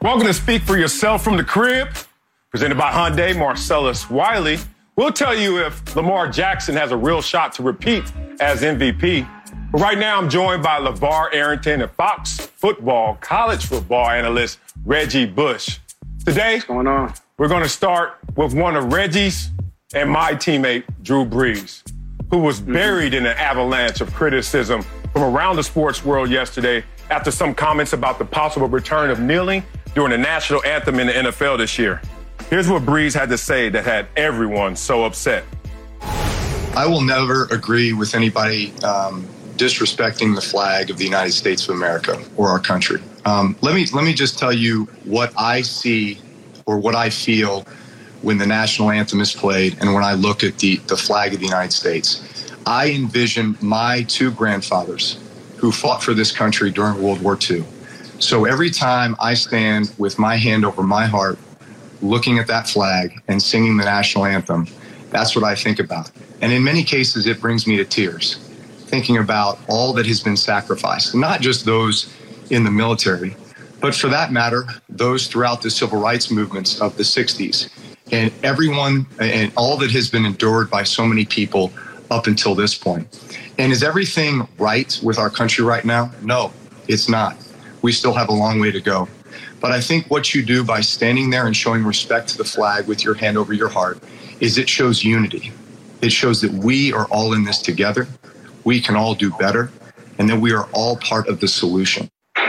Welcome to Speak for Yourself from the Crib, presented by Hyundai, Marcellus Wiley. We'll tell you if Lamar Jackson has a real shot to repeat as MVP. But right now, I'm joined by LeVar Arrington and Fox Football college football analyst Reggie Bush. Today, what's going on? We're going to start with one of Reggie's and my teammate, Drew Brees, who was buried in an avalanche of criticism from around the sports world yesterday after some comments about the possible return of kneeling during the national anthem in the NFL this year. Here's what Brees had to say that had everyone so upset. I will never agree with anybody disrespecting the flag of the United States of America or our country. Let me just tell you what I see or what I feel when the national anthem is played and when I look at the flag of the United States. I envision my two grandfathers who fought for this country during World War II. So every time I stand with my hand over my heart, looking at that flag and singing the national anthem, that's what I think about. And in many cases, it brings me to tears, thinking about all that has been sacrificed, not just those in the military, but for that matter, those throughout the civil rights movements of the 60s, and everyone and all that has been endured by so many people up until this point. And is everything right with our country right now? No, it's not. We still have a long way to go. But I think what you do by standing there and showing respect to the flag with your hand over your heart is it shows unity. It shows that we are all in this together. We can all do better, and that we are all part of the solution.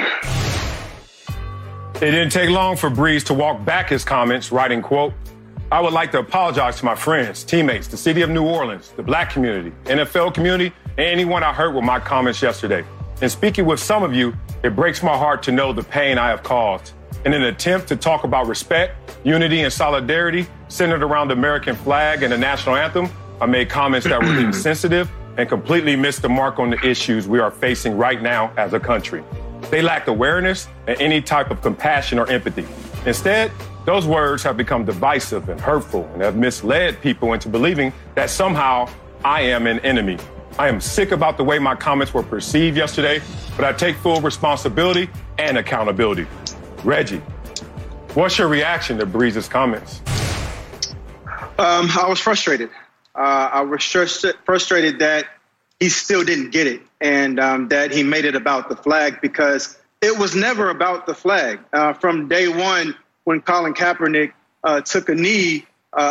It didn't take long for Brees to walk back his comments, writing, quote, "I would like to apologize to my friends, teammates, the city of New Orleans, the black community, NFL community, and anyone I hurt with my comments yesterday. In speaking with some of you, it breaks my heart to know the pain I have caused. In an attempt to talk about respect, unity, and solidarity centered around the American flag and the national anthem, I made comments that were insensitive and completely missed the mark on the issues we are facing right now as a country. They lacked awareness and any type of compassion or empathy. Instead, those words have become divisive and hurtful and have misled people into believing that somehow I am an enemy. I am sick about the way my comments were perceived yesterday, but I take full responsibility and accountability." Reggie, what's your reaction to Brees' comments? I was frustrated. I was frustrated that he still didn't get it, and that he made it about the flag, because it was never about the flag. From day one, when Colin Kaepernick took a knee,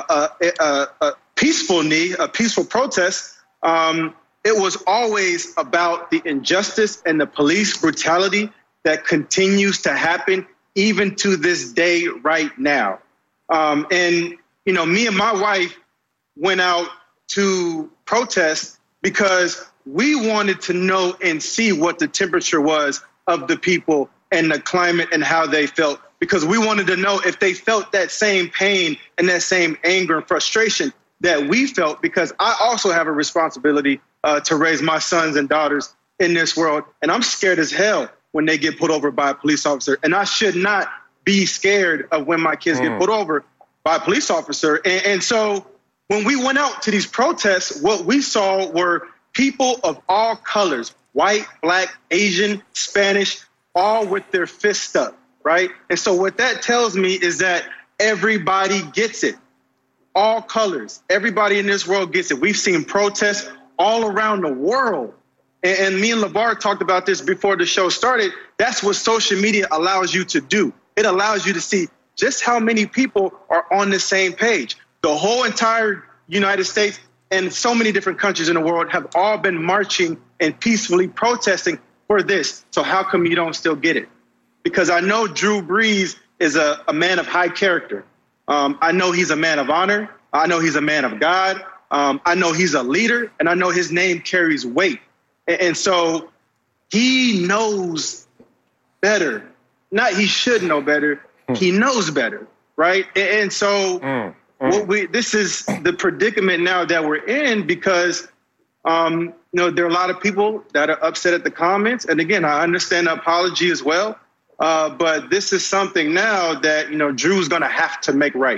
a peaceful knee, a peaceful protest, it was always about the injustice and the police brutality that continues to happen even to this day right now. And, you know, me and my wife went out to protest because we wanted to know and see what the temperature was of the people and the climate and how they felt, because we wanted to know if they felt that same pain and that same anger and frustration that we felt, because I also have a responsibility to raise my sons and daughters in this world. And I'm scared as hell when they get pulled over by a police officer. And I should not be scared of when my kids get pulled over by a police officer. And so when we went out to these protests, what we saw were people of all colors, white, black, Asian, Spanish, all with their fists up, right? And so what that tells me is that everybody gets it. All colors. Everybody in this world gets it. We've seen protests all around the world. And me and LeVar talked about this before the show started. That's what social media allows you to do. It allows you to see just how many people are on the same page. The whole entire United States and so many different countries in the world have all been marching and peacefully protesting for this. So how come you don't still get it? Because I know Drew Brees is a man of high character. I know he's a man of honor. I know he's a man of God. I know he's a leader, and I know his name carries weight. And so he knows better. Not he should know better. He knows better, right? And so this is the predicament now that we're in, because you know, there are a lot of people that are upset at the comments. And again, I understand the apology as well. But this is something now that, you know, Drew's going to have to make right.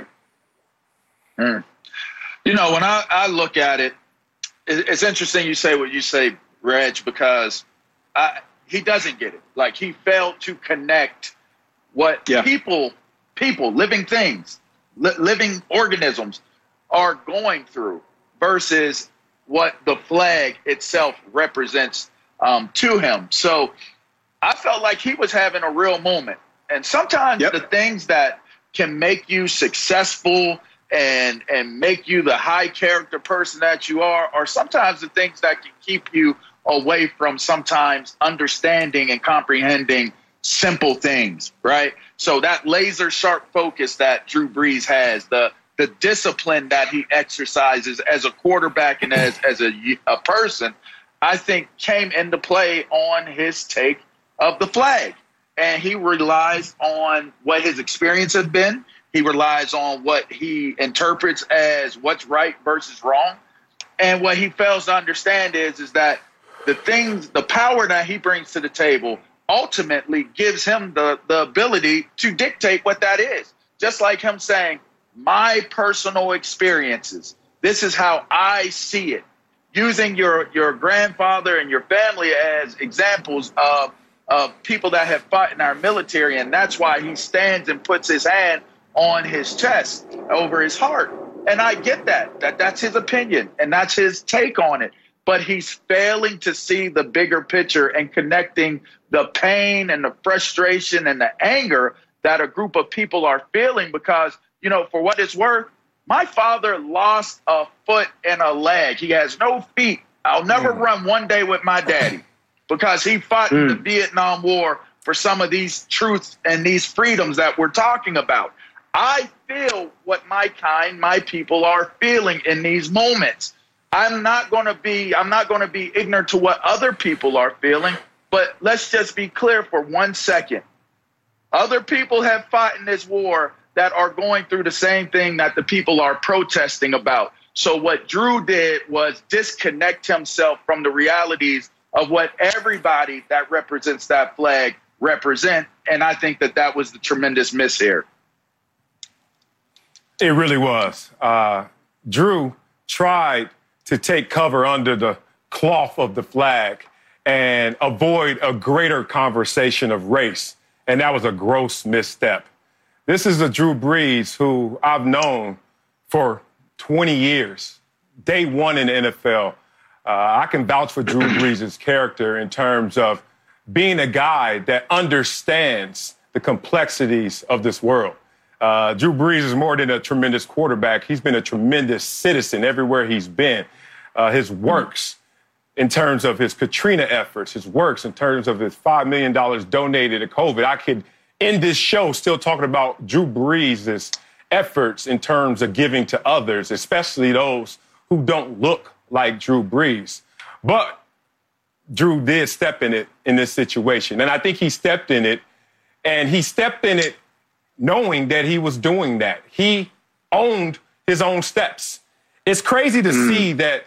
You know, when I look at it, it's interesting you say what you say, Reg, because he doesn't get it. Like, he failed to connect what people, living things, living organisms are going through versus what the flag itself represents to him. So I felt like he was having a real moment. And sometimes the things that can make you successful and make you the high character person that you are sometimes the things that can keep you away from sometimes understanding and comprehending simple things, right? So that laser sharp focus that Drew Brees has, the discipline that he exercises as a quarterback and as a person, I think came into play on his take of the flag. And he relies on what his experience has been. He relies on what he interprets as what's right versus wrong. And what he fails to understand is that the power that he brings to the table ultimately gives him the ability to dictate what that is. Just like him saying, my personal experiences, this is how I see it. Using your grandfather and your family as examples of people that have fought in our military, and that's why he stands and puts his hand on his chest over his heart. And I get that's his opinion and that's his take on it. But he's failing to see the bigger picture and connecting the pain and the frustration and the anger that a group of people are feeling because, for what it's worth, my father lost a foot and a leg. He has no feet. I'll never run one day with my daddy because he fought in the Vietnam War for some of these truths and these freedoms that we're talking about. I feel what my people are feeling in these moments. I'm not going to be ignorant to what other people are feeling, but let's just be clear for 1 second. Other people have fought in this war that are going through the same thing that the people are protesting about. So what Drew did was disconnect himself from the realities of what everybody that represents that flag represent. And I think that was the tremendous miss here. It really was. Drew tried to take cover under the cloth of the flag and avoid a greater conversation of race. And that was a gross misstep. This is a Drew Brees who I've known for 20 years, day one in the NFL. I can vouch for Drew Brees' character in terms of being a guy that understands the complexities of this world. Drew Brees is more than a tremendous quarterback. He's been a tremendous citizen everywhere he's been. His works in terms of his Katrina efforts, his works in terms of his $5 million donated to COVID. I could end this show still talking about Drew Brees' efforts in terms of giving to others, especially those who don't look like Drew Brees. But Drew did step in it in this situation. And I think he stepped in it, and he stepped in it knowing that he was doing that. He owned his own steps. It's crazy to see that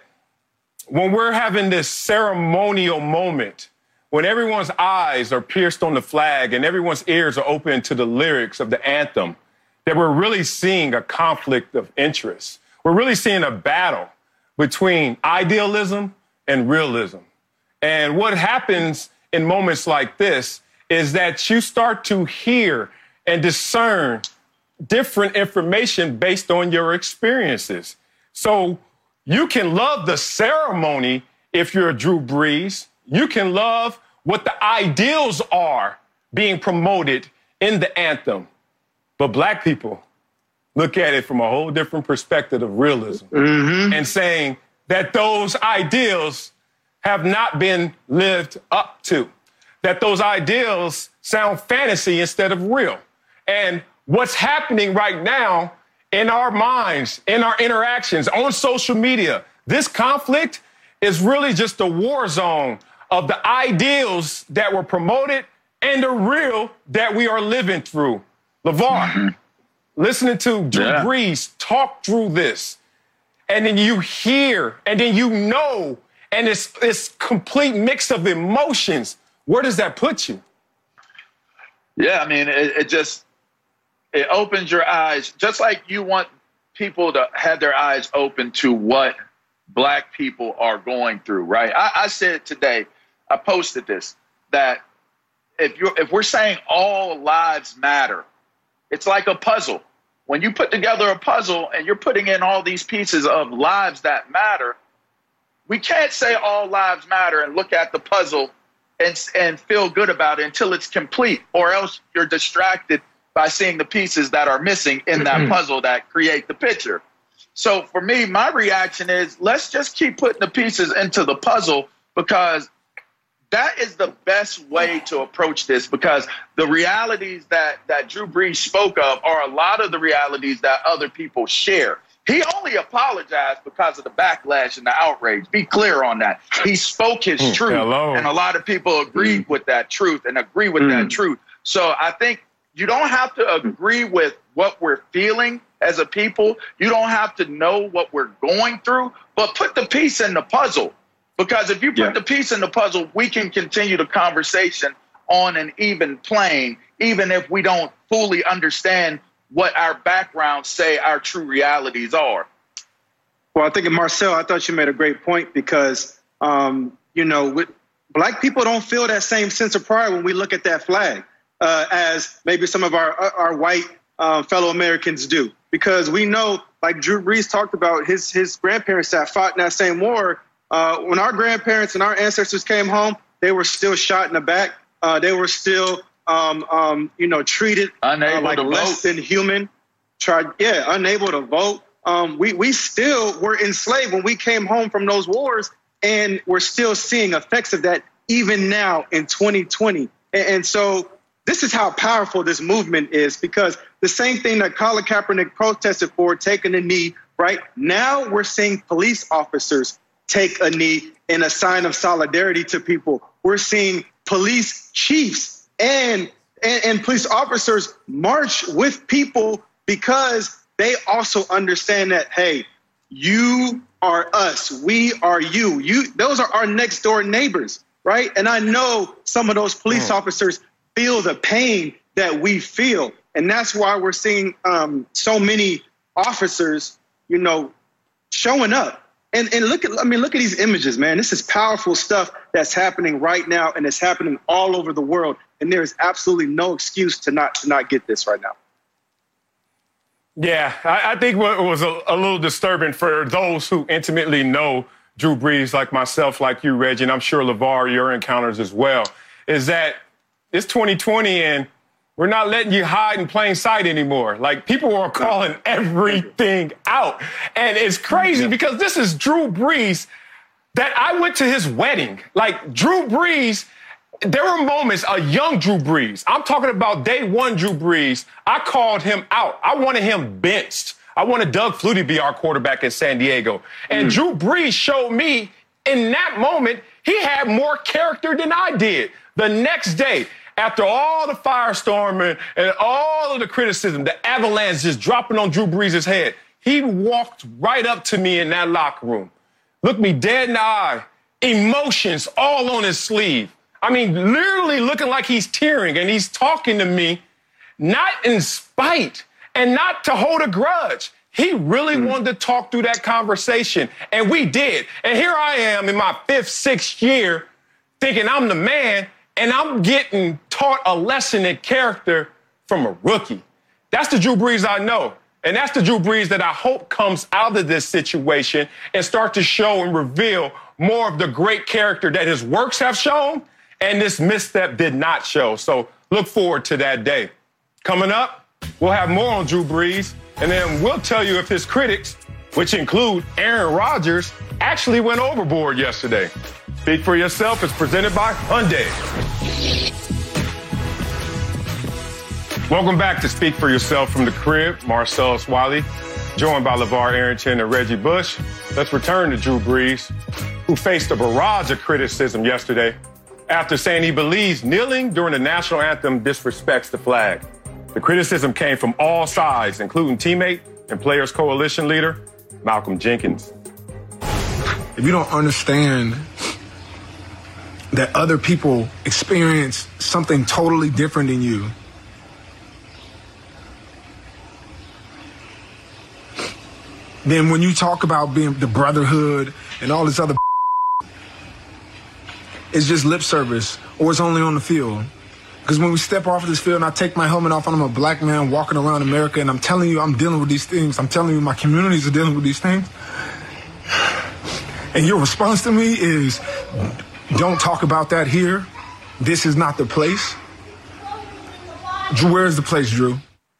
when we're having this ceremonial moment, when everyone's eyes are pierced on the flag and everyone's ears are open to the lyrics of the anthem, that we're really seeing a conflict of interest. We're really seeing a battle between idealism and realism. And what happens in moments like this is that you start to hear and discern different information based on your experiences. So you can love the ceremony if you're a Drew Brees. You can love what the ideals are being promoted in the anthem. But black people look at it from a whole different perspective of realism and saying that those ideals have not been lived up to, that those ideals sound fantasy instead of real. And what's happening right now in our minds, in our interactions on social media, this conflict is really just a war zone of the ideals that were promoted and the real that we are living through. LeVar, listening to Drew Brees talk through this, and then you hear, and then you know, and it's complete mix of emotions. Where does that put you? Yeah, I mean, it opens your eyes, just like you want people to have their eyes open to what black people are going through, right? I said today, I posted this, that if we're saying all lives matter, it's like a puzzle. When you put together a puzzle and you're putting in all these pieces of lives that matter, we can't say all lives matter and look at the puzzle and feel good about it until it's complete, or else you're distracted by seeing the pieces that are missing in that puzzle that create the picture. So for me, my reaction is, let's just keep putting the pieces into the puzzle, because that is the best way to approach this, because the realities that Drew Brees spoke of are a lot of the realities that other people share. He only apologized because of the backlash and the outrage. Be clear on that. He spoke his truth, and a lot of people agreed with that truth and agree with that truth. So I think you don't have to agree with what we're feeling as a people. You don't have to know what we're going through, but put the piece in the puzzle. Because if you put the piece in the puzzle, we can continue the conversation on an even plane, even if we don't fully understand what our backgrounds say our true realities are. Well, I think, Marcel, I thought you made a great point, because, Black people don't feel that same sense of pride when we look at that flag as maybe some of our white fellow Americans do. Because we know, like Drew Brees talked about, his grandparents that fought in that same war. When our grandparents and our ancestors came home, they were still shot in the back. They were still, treated like less than human. Unable to vote. We still were enslaved when we came home from those wars, and we're still seeing effects of that even now in 2020. And so this is how powerful this movement is, because the same thing that Colin Kaepernick protested for, taking a knee, right? Now we're seeing police officers take a knee in a sign of solidarity to people. We're seeing police chiefs and police officers march with people, because they also understand that, hey, you are us, we are you. Those are our next door neighbors, right? And I know some of those police officers feel the pain that we feel. And that's why we're seeing so many officers, showing up. And look at these images, man. This is powerful stuff that's happening right now, and it's happening all over the world. And there is absolutely no excuse to not get this right now. Yeah, I think what was a little disturbing for those who intimately know Drew Brees, like myself, like you, Reggie, and I'm sure LeVar, your encounters as well, is that it's 2020 and we're not letting you hide in plain sight anymore. Like, people are calling everything out. And it's crazy because this is Drew Brees that I went to his wedding. Like, Drew Brees, there were moments, a young Drew Brees. I'm talking about day one Drew Brees. I called him out. I wanted him benched. I wanted Doug Flutie to be our quarterback in San Diego. And Drew Brees showed me in that moment he had more character than I did. The next day, after all the firestorm and all of the criticism, the avalanche just dropping on Drew Brees' head, he walked right up to me in that locker room, looked me dead in the eye, emotions all on his sleeve. I mean, literally looking like he's tearing, and he's talking to me, not in spite and not to hold a grudge. He really wanted to talk through that conversation, and we did. And here I am in my 5th, 6th year thinking I'm the man, and I'm getting taught a lesson in character from a rookie. That's the Drew Brees I know. And that's the Drew Brees that I hope comes out of this situation and start to show and reveal more of the great character that his works have shown and this misstep did not show. So look forward to that day. Coming up, we'll have more on Drew Brees, and then we'll tell you if his critics, which include Aaron Rodgers, actually went overboard yesterday. Speak for Yourself is presented by Hyundai. Welcome back to Speak for Yourself from the crib. Marcellus Wiley, joined by LeVar Arrington and Reggie Bush. Let's return to Drew Brees, who faced a barrage of criticism yesterday after saying he believes kneeling during the national anthem disrespects the flag. The criticism came from all sides, including teammate and Players Coalition leader Malcolm Jenkins. If you don't understand that other people experience something totally different than you, then when you talk about being the brotherhood and all this other, it's just lip service, or it's only on the field. Because when we step off of this field and I take my helmet off and I'm a black man walking around America and I'm telling you I'm dealing with these things, I'm telling you my communities are dealing with these things, and your response to me is, don't talk about that here. This is not the place. Drew, where is the place, Drew?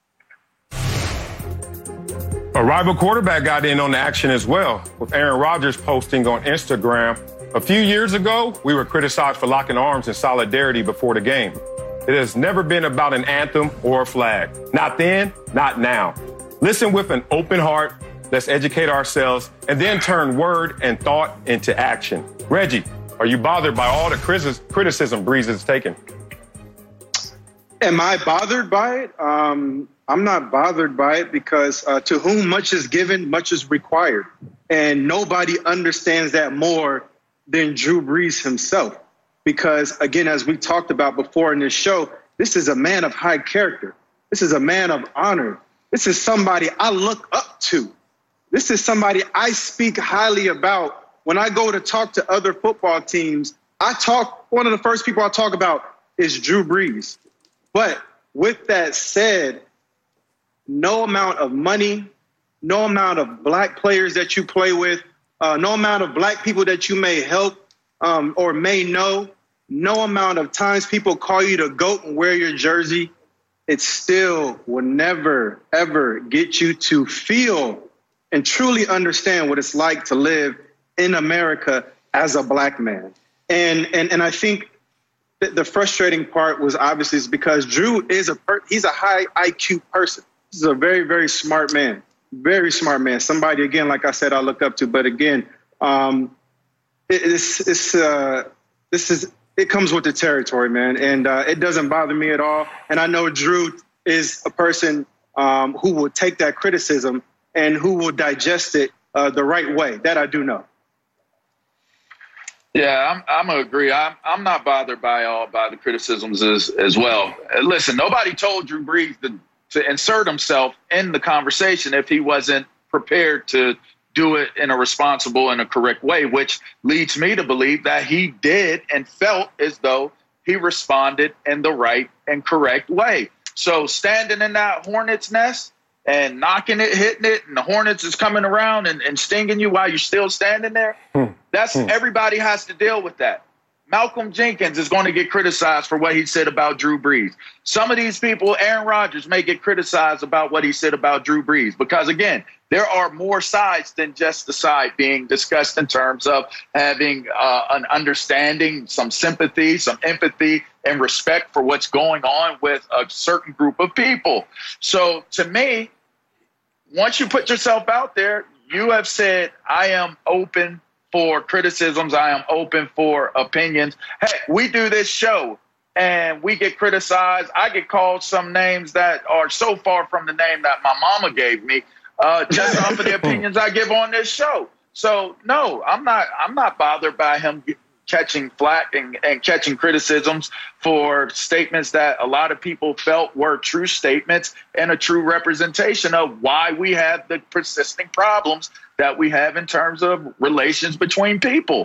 A rival quarterback got in on the action as well, with Aaron Rodgers posting on Instagram, a few years ago, we were criticized for locking arms in solidarity before the game. It has never been about an anthem or a flag. Not then, not now. Listen with an open heart. Let's educate ourselves and then turn word and thought into action. Reggie, are you bothered by all the criticism Brees has taken? Am I bothered by it? I'm not bothered by it because to whom much is given, much is required. And nobody understands that more than Drew Brees himself. Because, again, as we talked about before in this show, this is a man of high character. This is a man of honor. This is somebody I look up to. This is somebody I speak highly about. When I go to talk to other football teams, one of the first people I talk about is Drew Brees. But with that said, no amount of money, no amount of black players that you play with, no amount of black people that you may help or may know, no amount of times people call you the GOAT and wear your jersey, it still will never, ever get you to feel and truly understand what it's like to live in America as a black man. And I think that the frustrating part was obviously is because Drew is he's a high IQ person. He's a very, very smart man. Very smart man. Somebody, again, like I said, I look up to. But again, it comes with the territory, man. And it doesn't bother me at all. And I know Drew is a person who will take that criticism and who will digest it the right way. That I do know. Yeah, I'm gonna agree. I'm not bothered by the criticisms as well. Listen, nobody told Drew Brees to insert himself in the conversation if he wasn't prepared to do it in a responsible and a correct way, which leads me to believe that he did and felt as though he responded in the right and correct way. So standing in that hornet's nest and knocking it, hitting it, and the hornets is coming around and stinging you while you're still standing there, everybody has to deal with that. Malcolm Jenkins is going to get criticized for what he said about Drew Brees. Some of these people, Aaron Rodgers, may get criticized about what he said about Drew Brees because, again, there are more sides than just the side being discussed in terms of having an understanding, some sympathy, some empathy, and respect for what's going on with a certain group of people. So to me, once you put yourself out there, you have said, I am open for criticisms. I am open for opinions. Hey, we do this show and we get criticized. I get called some names that are so far from the name that my mama gave me just off of the opinions I give on this show. So no, I'm not bothered by him catching flack and catching criticisms for statements that a lot of people felt were true statements and a true representation of why we have the persisting problems that we have in terms of relations between people.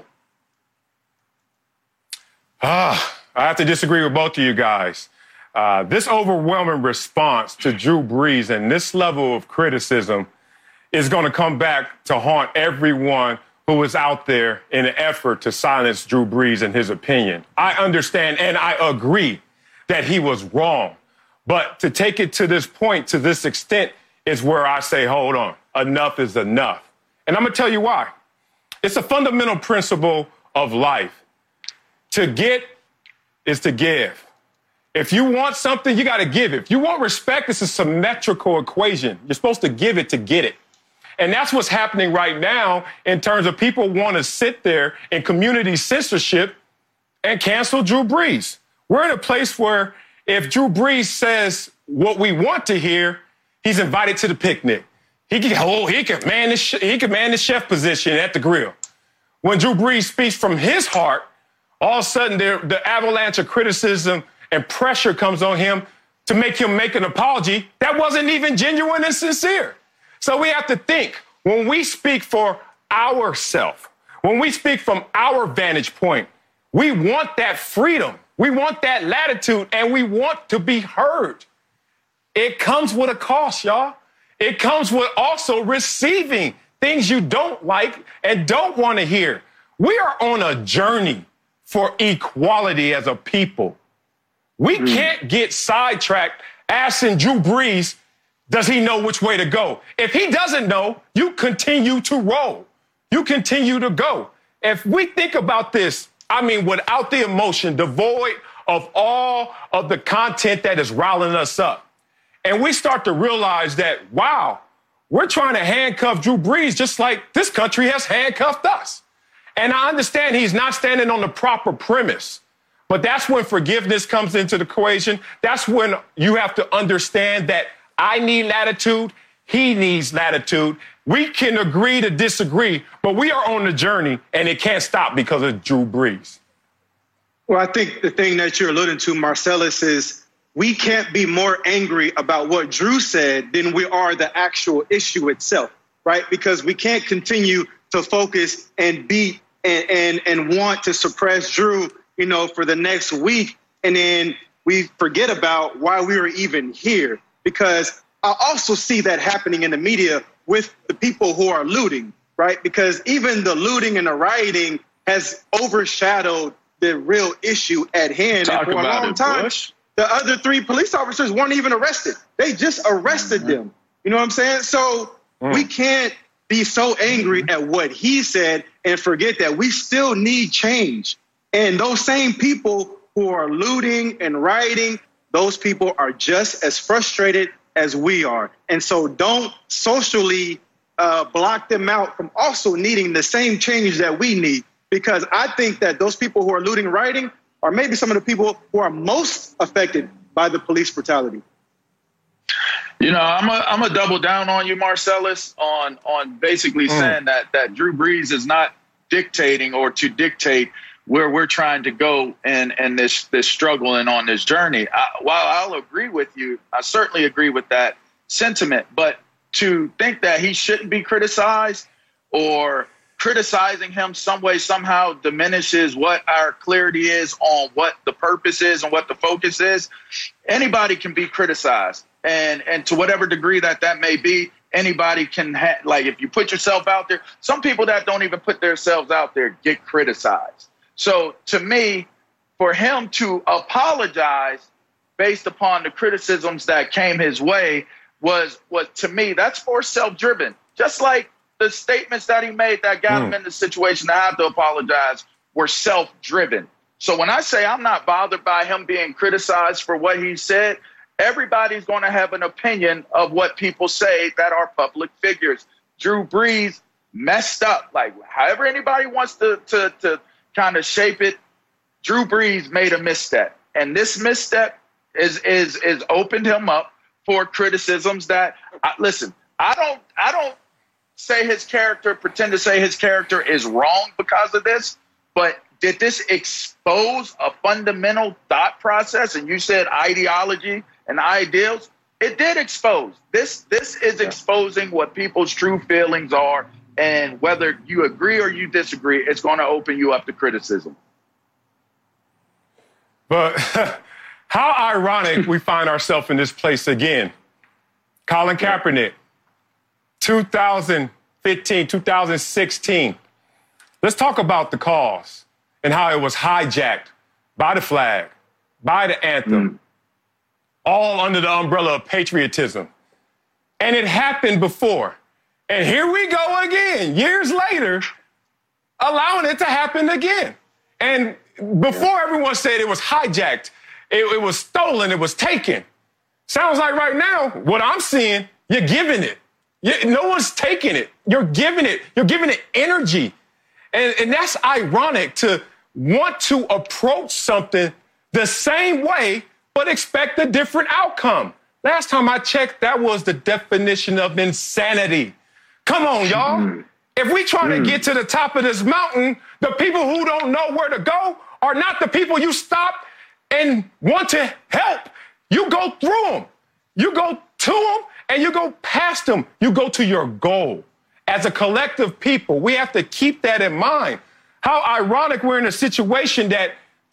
I have to disagree with both of you guys. This overwhelming response to Drew Brees and this level of criticism is going to come back to haunt everyone who was out there in an effort to silence Drew Brees and his opinion. I understand and I agree that he was wrong. But to take it to this point, to this extent, is where I say, hold on, enough is enough. And I'm going to tell you why. It's a fundamental principle of life. To get is to give. If you want something, you got to give it. If you want respect, it's a symmetrical equation. You're supposed to give it to get it. And that's what's happening right now in terms of people want to sit there in community censorship and cancel Drew Brees. We're in a place where if Drew Brees says what we want to hear, he's invited to the picnic. He could man the chef position at the grill. When Drew Brees speaks from his heart, all of a sudden the avalanche of criticism and pressure comes on him to make him make an apology that wasn't even genuine and sincere. So we have to think, when we speak for ourselves, when we speak from our vantage point, we want that freedom. We want that latitude, and we want to be heard. It comes with a cost, y'all. It comes with also receiving things you don't like and don't want to hear. We are on a journey for equality as a people. We can't get sidetracked asking Drew Brees, does he know which way to go? If he doesn't know, you continue to roll. You continue to go. If we think about this, I mean, without the emotion, devoid of all of the content that is riling us up, and we start to realize that, wow, we're trying to handcuff Drew Brees just like this country has handcuffed us. And I understand he's not standing on the proper premise, but that's when forgiveness comes into the equation. That's when you have to understand that I need latitude, he needs latitude. We can agree to disagree, but we are on the journey, and it can't stop because of Drew Brees. Well, I think the thing that you're alluding to, Marcellus, is we can't be more angry about what Drew said than we are the actual issue itself, right? Because we can't continue to focus and beat and want to suppress Drew, you know, for the next week, and then we forget about why we were even here. Because I also see that happening in the media with the people who are looting, right? Because even the looting and the rioting has overshadowed the real issue at hand. Talk and for a about long it, time, Bush. the other 3 police officers weren't even arrested. They just arrested them. You know what I'm saying? So we can't be so angry at what he said and forget that we still need change. And those same people who are looting and rioting, those people are just as frustrated as we are. And so don't socially block them out from also needing the same change that we need. Because I think that those people who are looting and rioting are maybe some of the people who are most affected by the police brutality. You know, I'm a double down on you, Marcellus, on basically saying that Drew Brees is not dictating or to dictate where we're trying to go and this struggle and on this journey. While I'll agree with you, I certainly agree with that sentiment, but to think that he shouldn't be criticized or criticizing him some way somehow diminishes what our clarity is on what the purpose is and what the focus is. Anybody can be criticized, and to whatever degree that may be, anybody can like if you put yourself out there. Some people that don't even put themselves out there get criticized. So to me, for him to apologize based upon the criticisms that came his way was to me, that's more self-driven. Just like the statements that he made that got him in the situation to have to apologize were self-driven. So when I say I'm not bothered by him being criticized for what he said, everybody's going to have an opinion of what people say that are public figures. Drew Brees messed up. Like, however anybody wants to kind of shape it, Drew Brees made a misstep. And this misstep is opened him up for criticisms that, listen, I don't say his character, pretend to say his character is wrong because of this, but did this expose a fundamental thought process? And you said ideology and ideals. It did expose. This is exposing what people's true feelings are, and whether you agree or you disagree, it's going to open you up to criticism. But how ironic we find ourselves in this place again. Colin Kaepernick, 2015, 2016. Let's talk about the cause and how it was hijacked by the flag, by the anthem, all under the umbrella of patriotism. And it happened before. And here we go again, years later, allowing it to happen again. And before everyone said it was hijacked, it was stolen, it was taken. Sounds like right now, what I'm seeing, you're giving it. No one's taking it. You're giving it. You're giving it energy. And that's ironic to want to approach something the same way, but expect a different outcome. Last time I checked, that was the definition of insanity. Come on, y'all. If we try to get to the top of this mountain, the people who don't know where to go are not the people you stop and want to help. You go through them. You go to them and you go past them. You go to your goal. As a collective people, we have to keep that in mind. How ironic we're in a situation that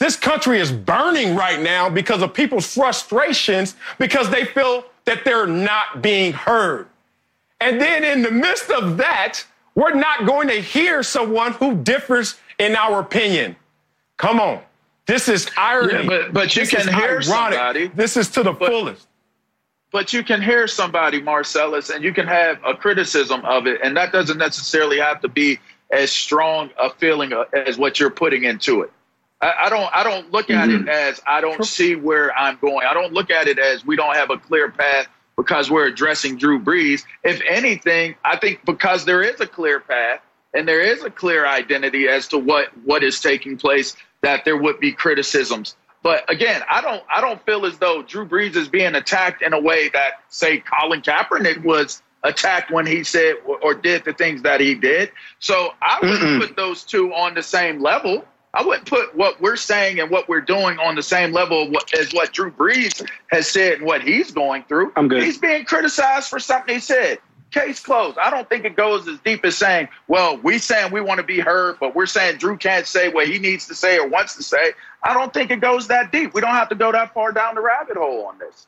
This country is burning right now because of people's frustrations because they feel that they're not being heard. And then in the midst of that, we're not going to hear someone who differs in our opinion. Come on. This is irony. Yeah, but you can hear somebody. This is to the fullest. But you can hear somebody, Marcellus, and you can have a criticism of it, and that doesn't necessarily have to be as strong a feeling as what you're putting into it. I don't look at it as I don't see where I'm going. I don't look at it as we don't have a clear path because we're addressing Drew Brees. If anything, I think because there is a clear path and there is a clear identity as to what is taking place, that there would be criticisms. But again, I don't feel as though Drew Brees is being attacked in a way that, say, Colin Kaepernick was attacked when he said or did the things that he did. So I wouldn't put those two on the same level. I wouldn't put what we're saying and what we're doing on the same level as what Drew Brees has said and what he's going through. I'm good. He's being criticized for something he said. Case closed. I don't think it goes as deep as saying, well, we saying we want to be heard, but we're saying Drew can't say what he needs to say or wants to say. I don't think it goes that deep. We don't have to go that far down the rabbit hole on this.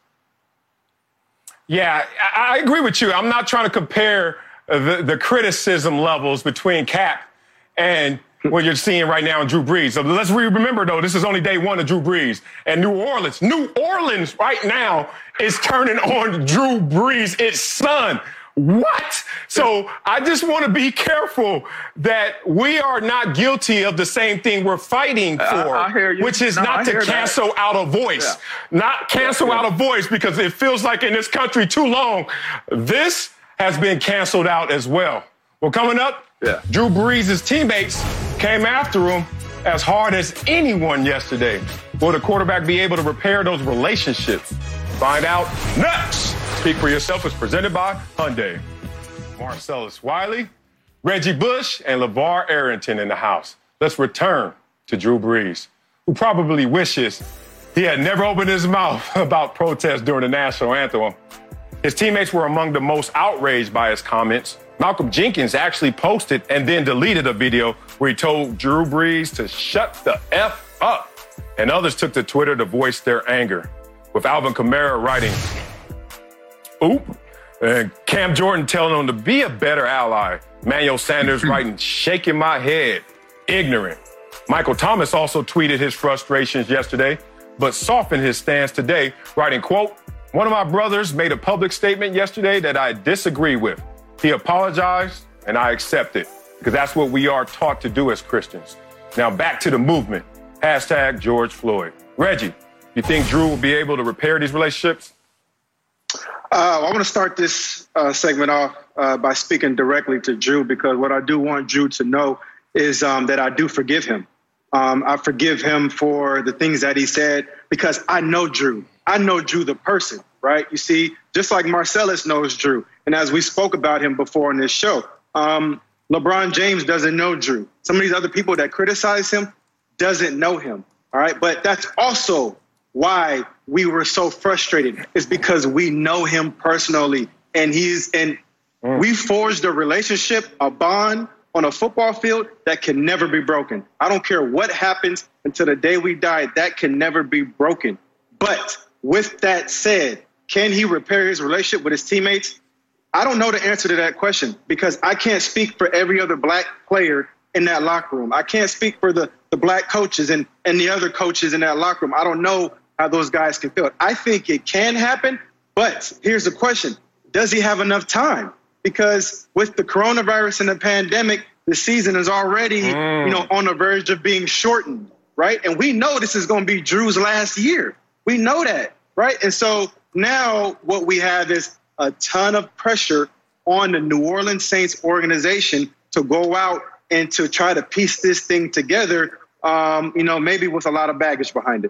Yeah, I agree with you. I'm not trying to compare the criticism levels between Cap and what you're seeing right now in Drew Brees. So let's remember, though, this is only day one of Drew Brees. And New Orleans right now is turning on Drew Brees, its son. What? So I just want to be careful that we are not guilty of the same thing we're fighting for, I hear you. which is not to cancel out a voice. Yeah. Not cancel out a voice, because it feels like in this country too long, this has been canceled out as well. Well, coming up, Drew Brees' teammates came after him as hard as anyone yesterday. Will the quarterback be able to repair those relationships? Find out next. Speak for Yourself is presented by Hyundai. Marcellus Wiley, Reggie Bush, and LeVar Arrington in the house. Let's return to Drew Brees, who probably wishes he had never opened his mouth about protests during the national anthem. His teammates were among the most outraged by his comments. Malcolm Jenkins actually posted and then deleted a video where he told Drew Brees to shut the F up. And others took to Twitter to voice their anger, with Alvin Kamara writing, "Oop," and Cam Jordan telling him to be a better ally. Manuel Sanders writing, "Shaking my head, ignorant." Michael Thomas also tweeted his frustrations yesterday, but softened his stance today, writing, quote, "One of my brothers made a public statement yesterday that I disagree with. He apologized, and I accept it, because that's what we are taught to do as Christians." Now back to the movement. Hashtag George Floyd. Reggie, you think Drew will be able to repair these relationships? I want to start this segment off by speaking directly to Drew, because what I do want Drew to know is that I do forgive him. I forgive him for the things that he said, because I know Drew. I know Drew the person, right? You see, just like Marcellus knows Drew. And as we spoke about him before in this show, LeBron James doesn't know Drew. Some of these other people that criticize him doesn't know him, all right? But that's also why we were so frustrated, is because we know him personally, and we forged a relationship, a bond on a football field that can never be broken. I don't care what happens until the day we die, that can never be broken. But with that said, can he repair his relationship with his teammates? I don't know the answer to that question, because I can't speak for every other black player in that locker room. I can't speak for the black coaches and the other coaches in that locker room. I don't know how those guys can feel it. I think it can happen, but here's the question. Does he have enough time? Because with the coronavirus and the pandemic, the season is already, on the verge of being shortened, right? And we know this is going to be Drew's last year. We know that, right? And so now what we have is a ton of pressure on the New Orleans Saints organization to go out and to try to piece this thing together, maybe with a lot of baggage behind it.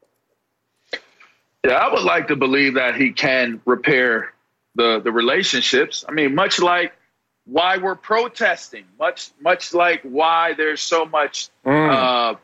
Yeah, I would like to believe that he can repair the relationships. I mean, much like why we're protesting, much like why there's so much, so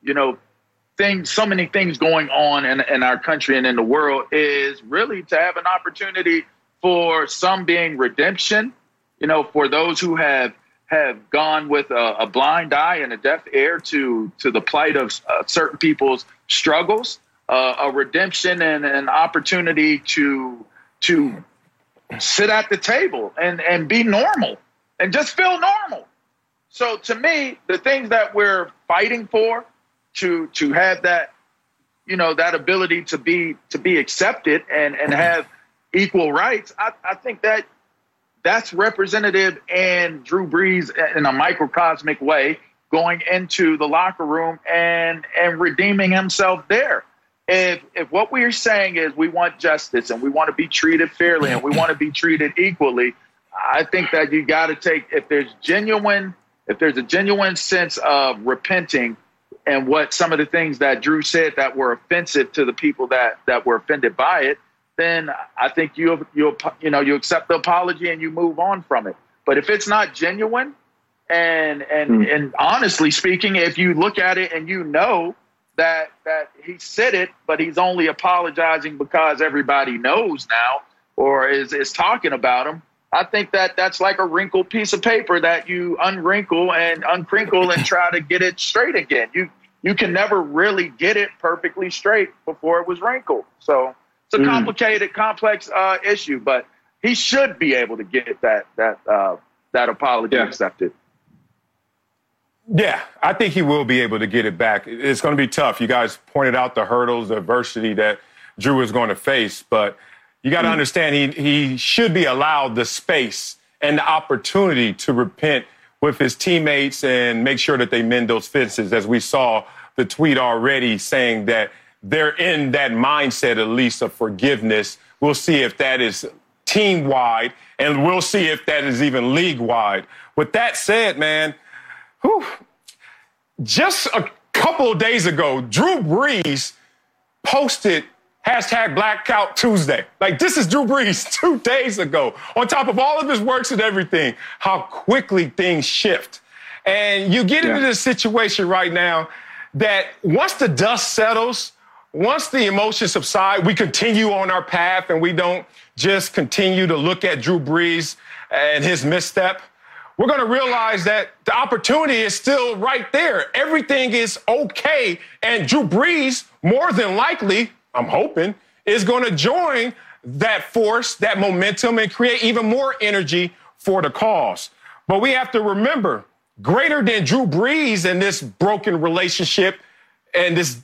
many things going on in our country and in the world, is really to have an opportunity for some being redemption, for those who have have gone with a blind eye and a deaf ear to the plight of certain people's struggles, a redemption and an opportunity to sit at the table and be normal and just feel normal. So to me, the things that we're fighting for, to have that, that ability to be accepted and have equal rights, I think that's representative in Drew Brees in a microcosmic way, going into the locker room and redeeming himself there. If what we're saying is we want justice and we want to be treated fairly and we want to be treated equally, I think that you got to take, if there's a genuine sense of repenting and what some of the things that Drew said that were offensive to the people that were offended by it, then I think you accept the apology and you move on from it. But if it's not genuine, and honestly speaking, if you look at it and that he said it, but he's only apologizing because everybody knows now or is talking about him, I think that's like a wrinkled piece of paper that you unwrinkle and uncrinkle and try to get it straight again. You can never really get it perfectly straight before it was wrinkled. So it's a complicated, complex issue, but he should be able to get that apology accepted. Yeah, I think he will be able to get it back. It's going to be tough. You guys pointed out the hurdles, the adversity that Drew is going to face, but you got to understand he should be allowed the space and the opportunity to repent with his teammates and make sure that they mend those fences, as we saw the tweet already saying that they're in that mindset, at least, of forgiveness. We'll see if that is team-wide, and we'll see if that is even league-wide. With that said, man, just a couple of days ago, Drew Brees posted #Blackout Tuesday. Like, this is Drew Brees 2 days ago. On top of all of his works and everything, how quickly things shift. And you get into this situation right now that once the dust settles, once the emotions subside, we continue on our path and we don't just continue to look at Drew Brees and his misstep. We're going to realize that the opportunity is still right there. Everything is okay. And Drew Brees, more than likely, I'm hoping, is going to join that force, that momentum, and create even more energy for the cause. But we have to remember, greater than Drew Brees and this broken relationship and this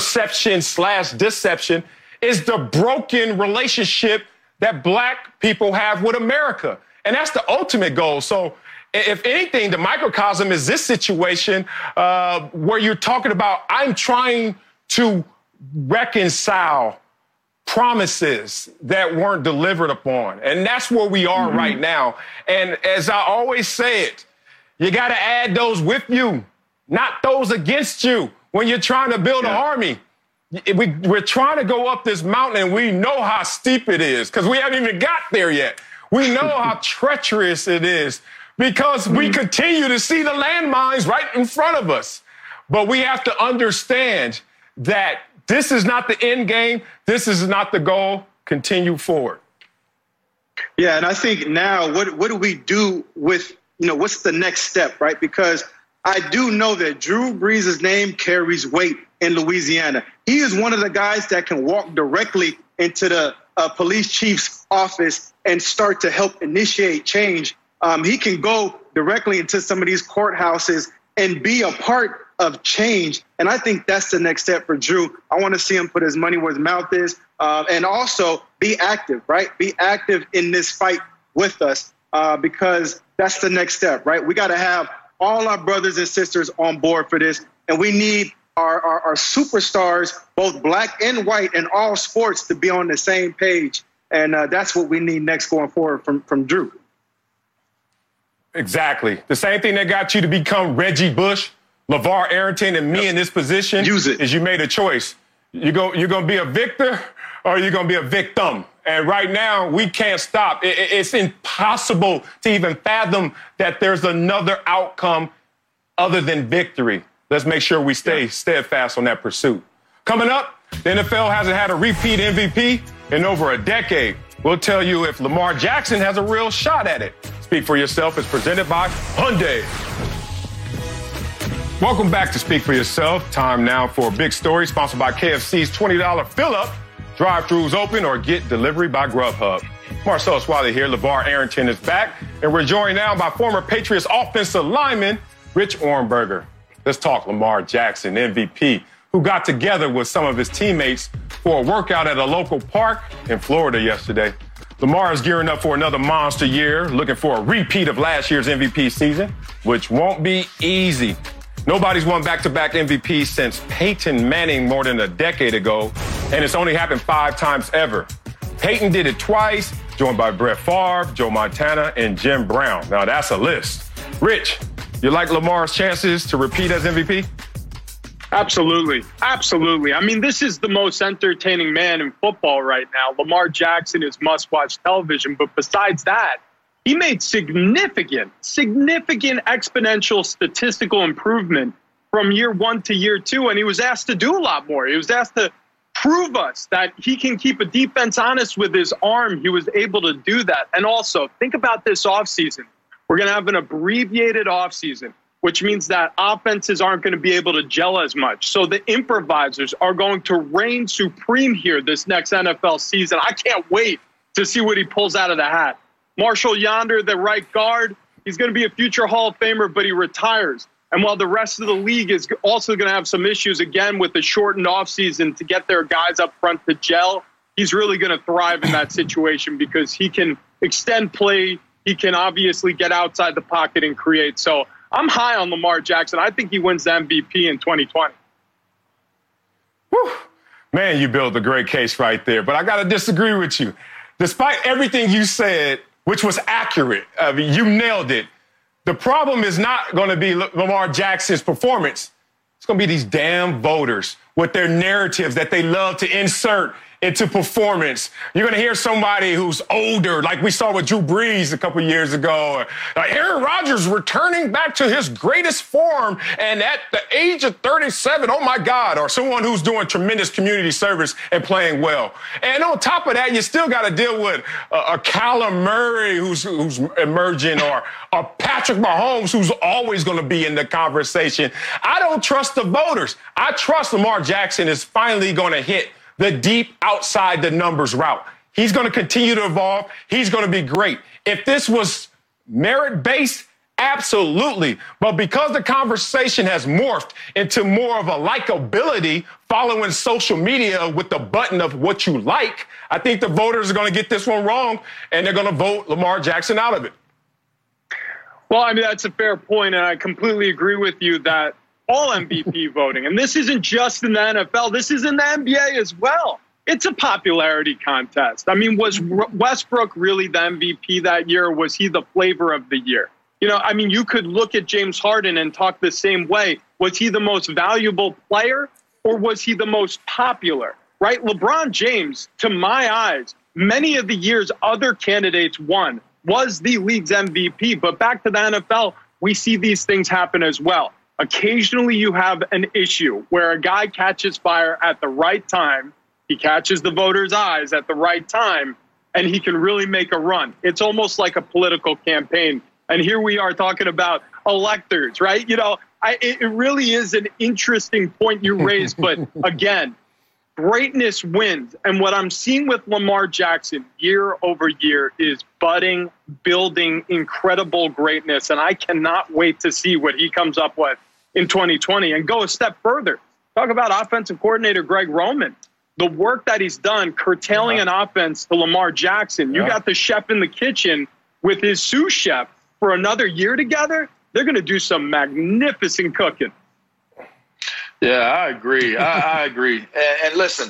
perception/deception is the broken relationship that Black people have with America. And that's the ultimate goal. So if anything, the microcosm is this situation where you're talking about, I'm trying to reconcile promises that weren't delivered upon. And that's where we are right now. And as I always say it, you got to add those with you, not those against you. When you're trying to build an army, we're trying to go up this mountain and we know how steep it is because we haven't even got there yet. We know how treacherous it is because we continue to see the landmines right in front of us. But we have to understand that this is not the end game. This is not the goal. Continue forward. Yeah, and I think now what do we do with, what's the next step, right? Because I do know that Drew Brees' name carries weight in Louisiana. He is one of the guys that can walk directly into the police chief's office and start to help initiate change. He can go directly into some of these courthouses and be a part of change. And I think that's the next step for Drew. I want to see him put his money where his mouth is and also be active, right? Be active in this fight with us because that's the next step, right? We got to have all our brothers and sisters on board for this. And we need our superstars, both Black and white, in all sports to be on the same page. And that's what we need next going forward from Drew. Exactly. The same thing that got you to become Reggie Bush, LeVar Arrington, and me in this position is you made a choice. You're going to be a victor or you're going to be a victim. And right now, we can't stop. It's impossible to even fathom that there's another outcome other than victory. Let's make sure we stay steadfast on that pursuit. Coming up, the NFL hasn't had a repeat MVP in over a decade. We'll tell you if Lamar Jackson has a real shot at it. Speak for Yourself is presented by Hyundai. Welcome back to Speak for Yourself. Time now for a big story sponsored by KFC's $20 fill-up. Drive-thrus open or get delivery by Grubhub. Marcellus Wiley here. LeVar Arrington is back. And we're joined now by former Patriots offensive lineman Rich Ohrnberger. Let's talk Lamar Jackson, MVP, who got together with some of his teammates for a workout at a local park in Florida yesterday. Lamar is gearing up for another monster year, looking for a repeat of last year's MVP season, which won't be easy. Nobody's won back-to-back MVPs since Peyton Manning more than a decade ago, and it's only happened 5 times ever. Peyton did it twice, joined by Brett Favre, Joe Montana, and Jim Brown. Now, that's a list. Rich, you like Lamar's chances to repeat as MVP? Absolutely. Absolutely. I mean, this is the most entertaining man in football right now. Lamar Jackson is must-watch television, but besides that, he made significant exponential statistical improvement from year 1 to year 2, and he was asked to do a lot more. He was asked to prove us that he can keep a defense honest with his arm. He was able to do that. And also, think about this offseason. We're going to have an abbreviated offseason, which means that offenses aren't going to be able to gel as much. So the improvisers are going to reign supreme here this next NFL season. I can't wait to see what he pulls out of the hat. Marshall Yonder, the right guard, he's going to be a future Hall of Famer, but he retires. And while the rest of the league is also going to have some issues, again, with the shortened offseason to get their guys up front to gel, he's really going to thrive in that situation because he can extend play. He can obviously get outside the pocket and create. So I'm high on Lamar Jackson. I think he wins the MVP in 2020. Whew. Man, you built a great case right there. But I got to disagree with you. Despite everything you said, which was accurate, you nailed it. The problem is not going to be Lamar Jackson's performance. It's going to be these damn voters with their narratives that they love to insert into performance. You're going to hear somebody who's older, like we saw with Drew Brees a couple years ago. Aaron Rodgers returning back to his greatest form, and at the age of 37, oh my God, or someone who's doing tremendous community service and playing well. And on top of that, you still got to deal with a Kyler Murray who's emerging, or Patrick Mahomes who's always going to be in the conversation. I don't trust the voters. I trust Lamar Jackson is finally going to hit the deep outside the numbers route. He's going to continue to evolve. He's going to be great. If this was merit-based, absolutely. But because the conversation has morphed into more of a likability following social media with the button of what you like, I think the voters are going to get this one wrong, and they're going to vote Lamar Jackson out of it. Well, I mean, that's a fair point, and I completely agree with you that all MVP voting, and this isn't just in the NFL, this is in the NBA as well. It's a popularity contest. I mean, was Westbrook really the MVP that year, or was he the flavor of the year? You know, I mean, you could look at James Harden and talk the same way. Was he the most valuable player, or was he the most popular, right? LeBron James, to my eyes, many of the years other candidates won, was the league's MVP. But back to the NFL, we see these things happen as well. Occasionally you have an issue where a guy catches fire at the right time. He catches the voters' eyes at the right time, and he can really make a run. It's almost like a political campaign. And here we are talking about electors, right? You know, it really is an interesting point you raised. But again, greatness wins. And what I'm seeing with Lamar Jackson year over year is budding, building incredible greatness. And I cannot wait to see what he comes up with in 2020 and go a step further. Talk about offensive coordinator Greg Roman. The work that he's done curtailing an offense to Lamar Jackson. You got the chef in the kitchen with his sous chef for another year together. They're going to do some magnificent cooking. Yeah, I agree. I agree. And listen,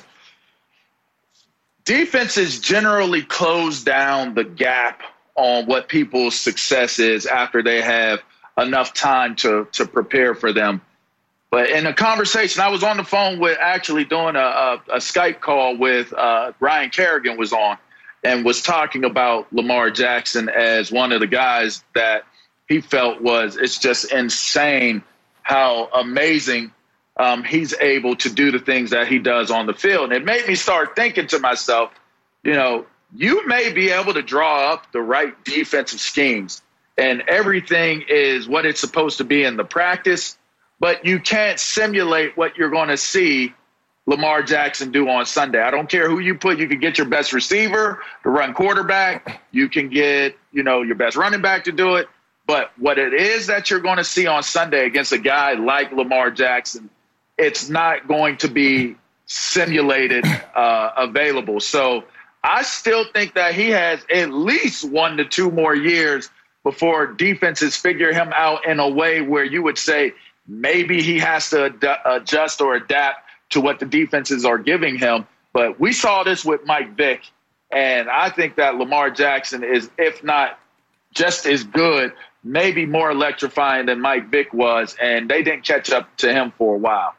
defenses generally close down the gap on what people's success is after they have enough time to prepare for them. But in a conversation, I was on the phone with actually doing a Skype call with Ryan Kerrigan was on and was talking about Lamar Jackson as one of the guys that he felt it's just insane how amazing he's able to do the things that he does on the field. And it made me start thinking to myself, you may be able to draw up the right defensive schemes and everything is what it's supposed to be in the practice, but you can't simulate what you're going to see Lamar Jackson do on Sunday. I don't care who you put. You can get your best receiver to run quarterback. You can get, your best running back to do it. But what it is that you're going to see on Sunday against a guy like Lamar Jackson, it's not going to be simulated available. So I still think that he has at least 1 to 2 more years before defenses figure him out in a way where you would say maybe he has to adjust or adapt to what the defenses are giving him. But we saw this with Mike Vick, and I think that Lamar Jackson is, if not just as good, maybe more electrifying than Mike Vick was, and they didn't catch up to him for a while.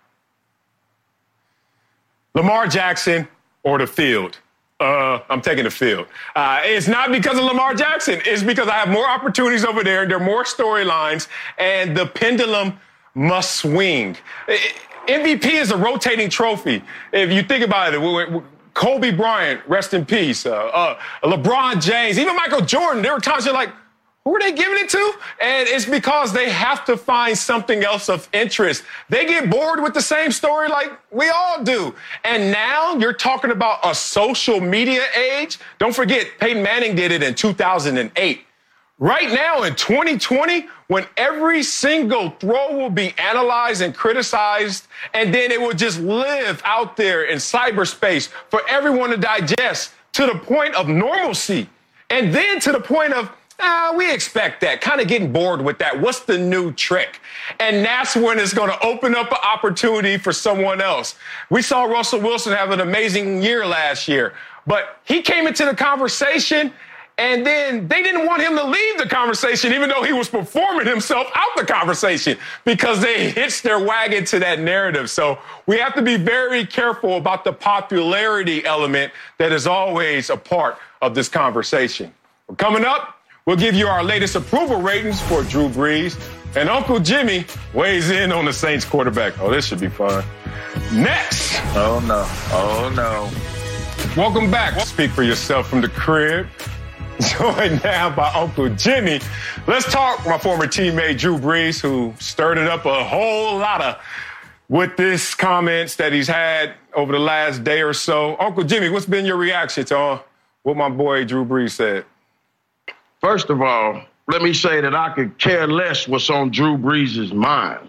Lamar Jackson or the field? I'm taking the field. It's not because of Lamar Jackson. It's because I have more opportunities over there. There are more storylines, and the pendulum must swing. MVP is a rotating trophy. If you think about it, Kobe Bryant, rest in peace, LeBron James, even Michael Jordan, there were times you're like, who are they giving it to? And it's because they have to find something else of interest. They get bored with the same story like we all do. And now you're talking about a social media age. Don't forget, Peyton Manning did it in 2008. Right now in 2020, when every single throw will be analyzed and criticized, and then it will just live out there in cyberspace for everyone to digest to the point of normalcy. And then to the point of, we expect that, kind of getting bored with that. What's the new trick? And that's when it's going to open up an opportunity for someone else. We saw Russell Wilson have an amazing year last year, but he came into the conversation and then they didn't want him to leave the conversation, even though he was performing himself out the conversation, because they hitched their wagon to that narrative. So we have to be very careful about the popularity element that is always a part of this conversation. Coming up, we'll give you our latest approval ratings for Drew Brees. And Uncle Jimmy weighs in on the Saints quarterback. Oh, this should be fun. Next. Oh, no. Oh, no. Welcome back. Speak for yourself from the crib. Joined now by Uncle Jimmy. Let's talk my former teammate, Drew Brees, who stirred it up a whole lot with this comments that he's had over the last day or so. Uncle Jimmy, what's been your reaction to what my boy Drew Brees said? First of all, let me say that I could care less what's on Drew Brees' mind.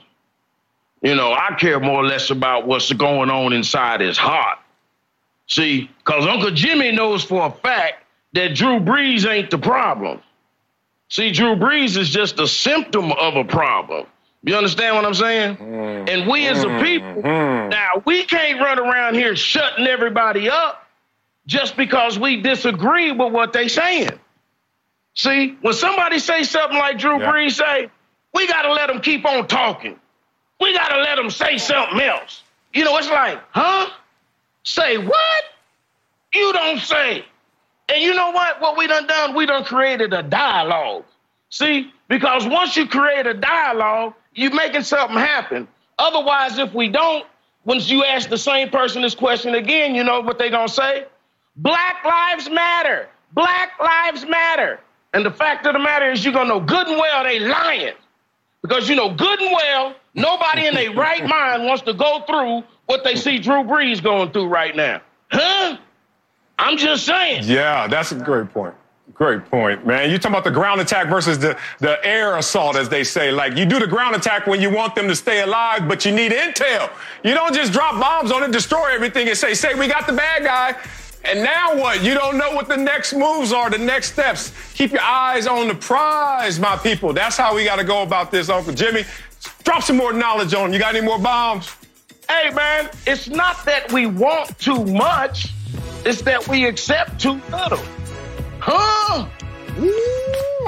I care more or less about what's going on inside his heart. See, because Uncle Jimmy knows for a fact that Drew Brees ain't the problem. See, Drew Brees is just a symptom of a problem. You understand what I'm saying? And we as a people, now, we can't run around here shutting everybody up just because we disagree with what they saying. See, when somebody say something like Drew Brees say, we got to let them keep on talking. We got to let them say something else. It's like, huh? Say what? You don't say. And you know what? What we done? We done created a dialogue. See, because once you create a dialogue, you're making something happen. Otherwise, if we don't, once you ask the same person this question again, you know what they gonna say? Black lives matter. Black lives matter. And the fact of the matter is you're gonna know good and well they lying. Because you know good and well, nobody in their right mind wants to go through what they see Drew Brees going through right now. Huh? I'm just saying. Yeah, that's a great point. Great point, man. You're talking about the ground attack versus the air assault, as they say. Like, you do the ground attack when you want them to stay alive, but you need intel. You don't just drop bombs on it, destroy everything, and say, we got the bad guy. And now what? You don't know what the next moves are, the next steps. Keep your eyes on the prize, my people. That's how we got to go about this, Uncle Jimmy. Drop some more knowledge on him. You got any more bombs? Hey, man, it's not that we want too much. It's that we accept too little. Huh?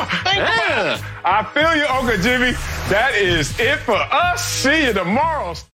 I feel you, Uncle Jimmy. That is it for us. See you tomorrow.